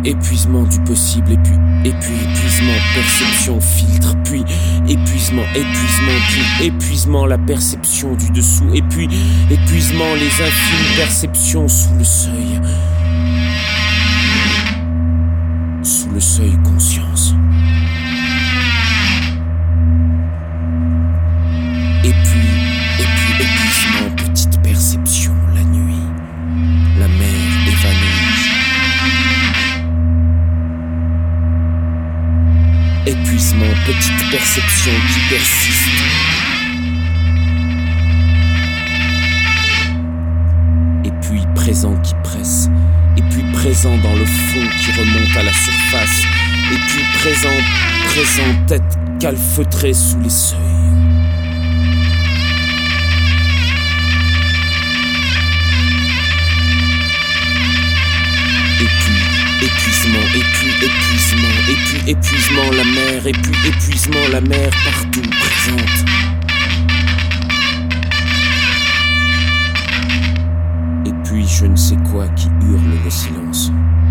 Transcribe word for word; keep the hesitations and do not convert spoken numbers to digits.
épuisement du possible, et puis, et puis épuisement, perception, filtre, puis épuisement, épuisement, puis épuisement, la perception du dessous, et puis épuisement, les infimes perceptions sous le seuil, sous le seuil conscience. Et puis, et puis épuisement, petite perception, la nuit, la mer évanouie. Épuisement, petite perception qui persiste. Et puis présent qui presse. Et puis présent dans le fond qui remonte à la surface. Et puis présent, présent, tête calfeutrée sous les seuils. Et puis épuisement, et puis épuisement, et puis épuisement la mer, et puis épuisement la mer partout présente. Et puis je ne sais quoi qui hurle le silence.